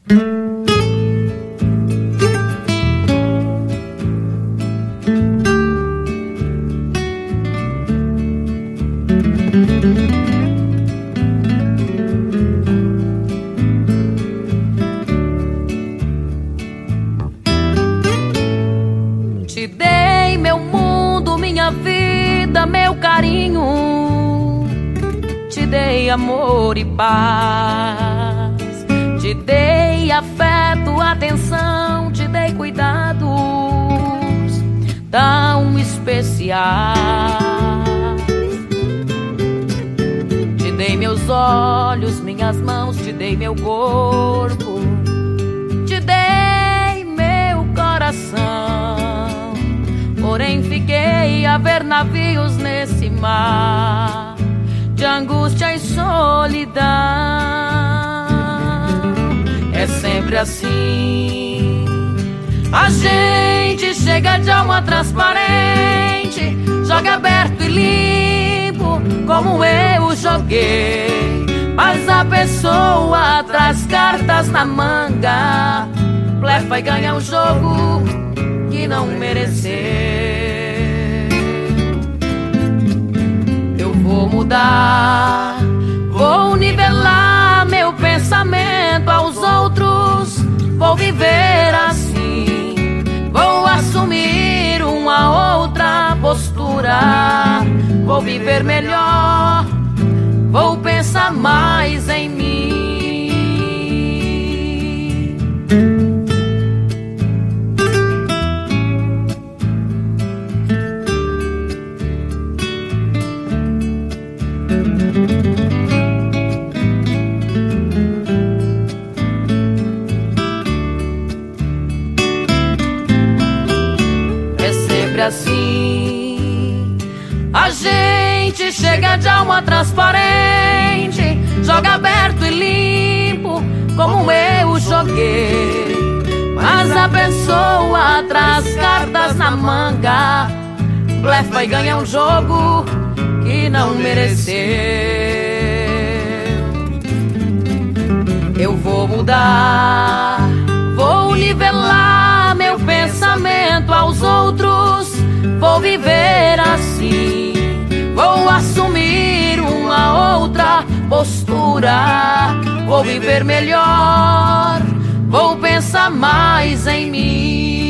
Te dei meu mundo, minha vida, meu carinho. Te dei amor e paz. Te dei afeto, atenção. Te dei cuidados tão especiais. Te dei meus olhos, minhas mãos. Te dei meu corpo. Te dei meu coração. Porém fiquei a ver navios nesse mar de angústia e solidão. É sempre assim. A gente chega de alma transparente, joga aberto e limpo, como eu joguei. Mas a pessoa traz cartas na manga, blefa e ganha o jogo que não mereceu. Eu vou mudar, vou nivelar meu pensamento aos outros. Vou viver assim, vou assumir uma outra postura. Vou viver melhor, vou pensar mais em mim. É sempre assim. A gente chega de alma transparente, joga aberto e limpo, como eu joguei. Mas a pessoa traz cartas na manga, blefa e ganha um jogo que não mereceu. Eu vou mudar, vou nivelar meu pensamento aos outros. Vou viver assim, vou assumir uma outra postura. Vou viver melhor, vou pensar mais em mim.